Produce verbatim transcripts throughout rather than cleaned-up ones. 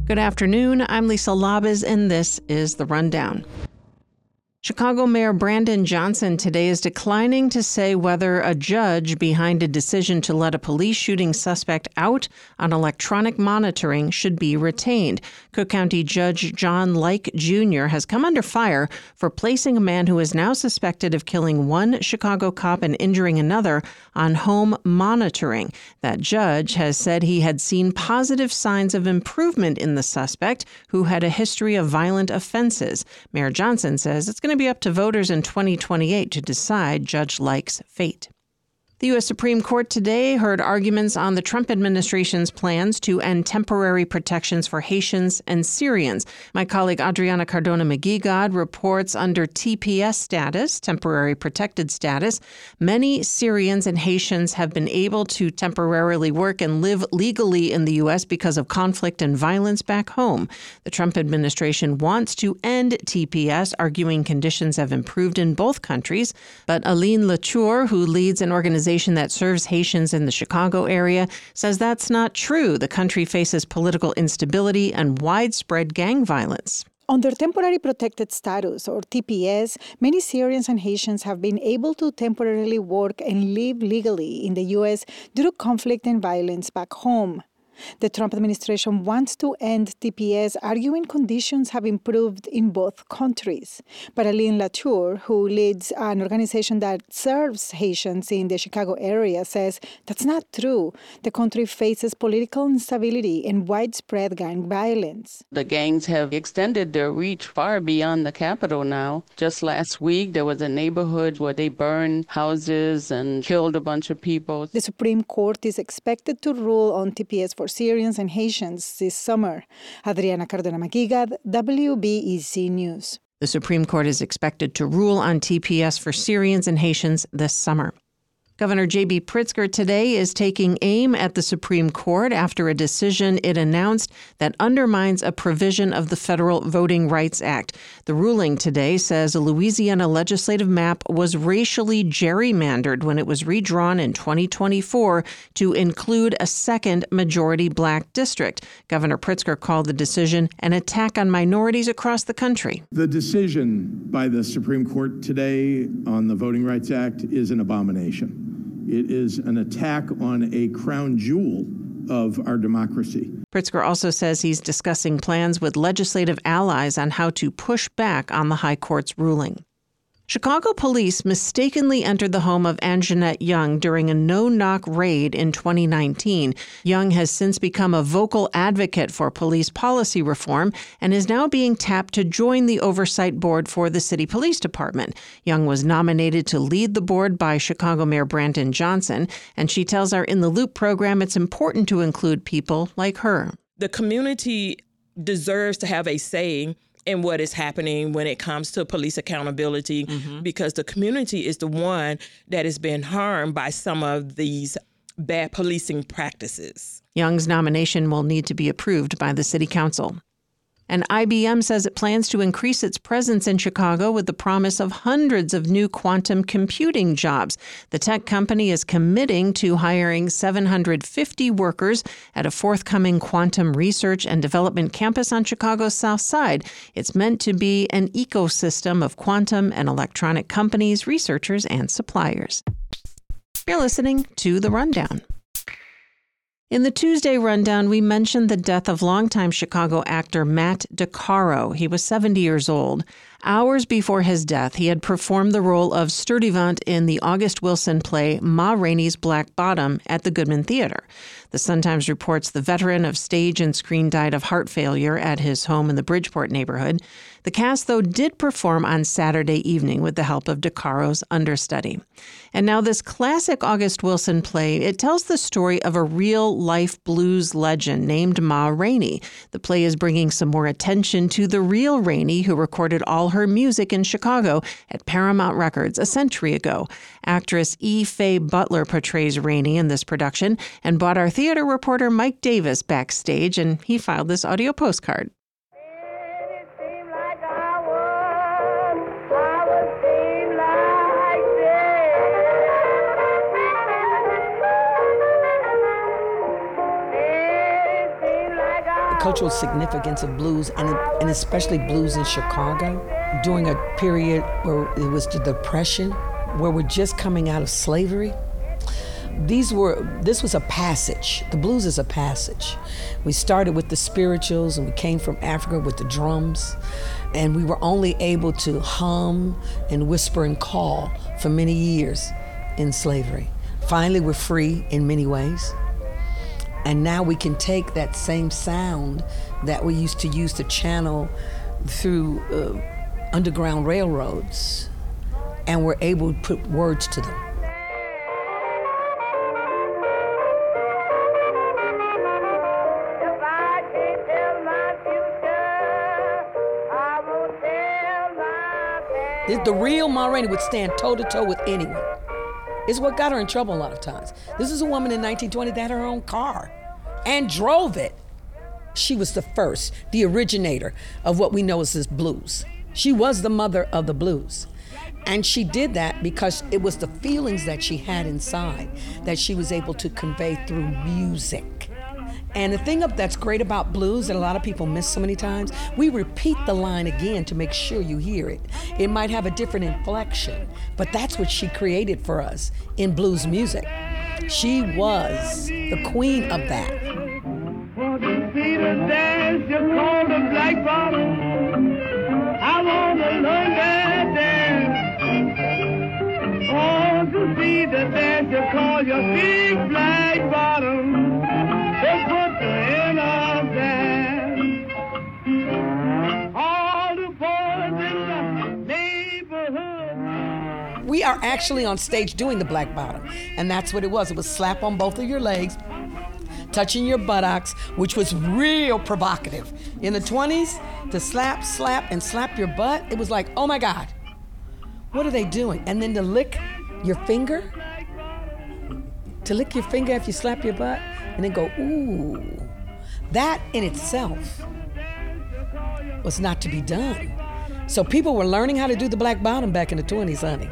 Good afternoon. I'm Lisa Labez, and this is The Rundown. Chicago Mayor Brandon Johnson today is declining to say whether a judge behind a decision to let a police shooting suspect out on electronic monitoring should be retained. Cook County Judge John Like Junior has come under fire for placing a man who is now suspected of killing one Chicago cop and injuring another on home monitoring. That judge has said he had seen positive signs of improvement in the suspect, who had a history of violent offenses. Mayor Johnson says it's going to be up to voters in twenty twenty-eight to decide Judge Like's fate. The U S Supreme Court today heard arguments on the Trump administration's plans to end temporary protections for Haitians and Syrians. My colleague Adriana Cardona-McGeegod reports under T P S status, temporary protected status, many Syrians and Haitians have been able to temporarily work and live legally in the U S because of conflict and violence back home. The Trump administration wants to end T P S, arguing conditions have improved in both countries. But Aline Latour, who leads an organization that serves Haitians in the Chicago area, says that's not true. The country faces political instability and widespread gang violence. Under temporary protected status, or T P S, many Syrians and Haitians have been able to temporarily work and live legally in the U S due to conflict and violence back home. The Trump administration wants to end T P S, arguing conditions have improved in both countries. But Aline Latour, who leads an organization that serves Haitians in the Chicago area, says that's not true. The country faces political instability and widespread gang violence. The gangs have extended their reach far beyond the capital now. Just last week, there was a neighborhood where they burned houses and killed a bunch of people. The Supreme Court is expected to rule on T P S for Syrians and Haitians this summer. Adriana Cardona-McGeegod, W B E C News. The Supreme Court is expected to rule on T P S for Syrians and Haitians this summer. Governor J B Pritzker today is taking aim at the Supreme Court after a decision it announced that undermines a provision of the Federal Voting Rights Act. The ruling today says a Louisiana legislative map was racially gerrymandered when it was redrawn in twenty twenty-four to include a second majority black district. Governor Pritzker called the decision an attack on minorities across the country. The decision by the Supreme Court today on the Voting Rights Act is an abomination. It is an attack on a crown jewel of our democracy. Pritzker also says he's discussing plans with legislative allies on how to push back on the High Court's ruling. Chicago police mistakenly entered the home of Anjanette Young during a no-knock raid in twenty nineteen. Young has since become a vocal advocate for police policy reform and is now being tapped to join the oversight board for the city police department. Young was nominated to lead the board by Chicago Mayor Brandon Johnson, and she tells our In the Loop program it's important to include people like her. The community deserves to have a say in what is happening when it comes to police accountability, mm-hmm. because the community is the one that has been harmed by some of these bad policing practices. Young's nomination will need to be approved by the city council. And I B M says it plans to increase its presence in Chicago with the promise of hundreds of new quantum computing jobs. The tech company is committing to hiring seven hundred fifty workers at a forthcoming quantum research and development campus on Chicago's South Side. It's meant to be an ecosystem of quantum and electronic companies, researchers, and suppliers. You're listening to The Rundown. In the Tuesday Rundown, we mentioned the death of longtime Chicago actor Matt DeCaro. He was seventy years old. Hours before his death, he had performed the role of Sturtevant in the August Wilson play Ma Rainey's Black Bottom at the Goodman Theater. The Sun-Times reports the veteran of stage and screen died of heart failure at his home in the Bridgeport neighborhood. The cast, though, did perform on Saturday evening with the help of DeCaro's understudy. And now this classic August Wilson play, it tells the story of a real-life blues legend named Ma Rainey. The play is bringing some more attention to the real Rainey, who recorded all her music in Chicago at Paramount Records a century ago. Actress E. Faye Butler portrays Rainey in this production and brought our theater reporter Mike Davis backstage, and he filed this audio postcard. cultural significance of blues, and, and especially blues in Chicago, during a period where it was the Depression, where we're just coming out of slavery. These were, this was a passage. The blues is a passage. We started with the spirituals, and we came from Africa with the drums, and we were only able to hum and whisper and call for many years in slavery. Finally, we're free in many ways. And now we can take that same sound that we used to use to channel through uh, underground railroads, and we're able to put words to them. The real Ma Rainey would stand toe-to-toe with anyone. It's what got her in trouble a lot of times. This is a woman in nineteen twenty that had her own car and drove it. She was the first, the originator of what we know as this blues. She was the mother of the blues. And she did that because it was the feelings that she had inside that she was able to convey through music. And the thing that's great about blues that a lot of people miss so many times, we repeat the line again to make sure you hear it. It might have a different inflection, but that's what she created for us in blues music. She was the queen of that. For to see the dance, you call the black bottom. I want to learn that dance. For to see the dance, you call your big black bottom. They put the end of dance. All the boys in the neighborhood. We are actually on stage doing the black bottom, and that's what it was. It was slap on both of your legs, touching your buttocks, which was real provocative. In the twenties, to slap, slap, and slap your butt, it was like, oh my God, what are they doing? And then to lick your finger, to lick your finger after you slap your butt, and then go, ooh. That in itself was not to be done. So people were learning how to do the black bottom back in the twenties, honey.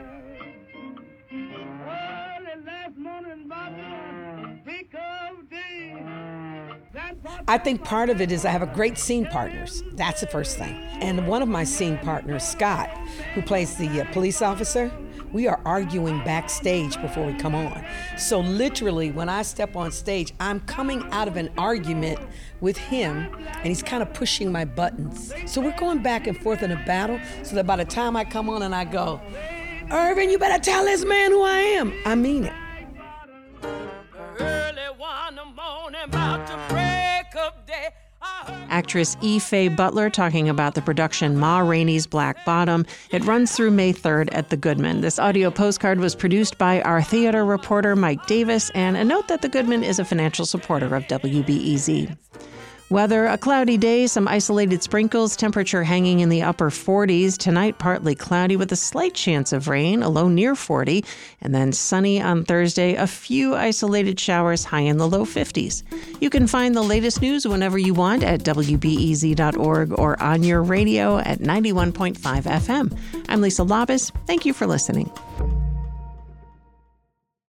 I think part of it is I have a great scene partners. That's the first thing. And one of my scene partners, Scott, who plays the uh, police officer, we are arguing backstage before we come on. So literally, when I step on stage, I'm coming out of an argument with him, and he's kind of pushing my buttons. So we're going back and forth in a battle, so that by the time I come on and I go, Irvin, you better tell this man who I am, I mean it. Early one morning, about to break of day. Actress E. Faye Butler talking about the production Ma Rainey's Black Bottom. It runs through May third at the Goodman. This audio postcard was produced by our theater reporter Mike Davis, and a note that the Goodman is a financial supporter of W B E Z. Weather, a cloudy day, some isolated sprinkles, temperature hanging in the upper forties. Tonight, partly cloudy with a slight chance of rain, a low near forty. And then sunny on Thursday, a few isolated showers, high in the low fifties. You can find the latest news whenever you want at W B E Z dot org or on your radio at ninety-one point five F M. I'm Lisa Labus. Thank you for listening.